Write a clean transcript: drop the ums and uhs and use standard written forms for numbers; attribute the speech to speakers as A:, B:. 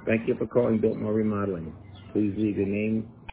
A: Thank you for calling Biltmore Remodeling. Please leave your name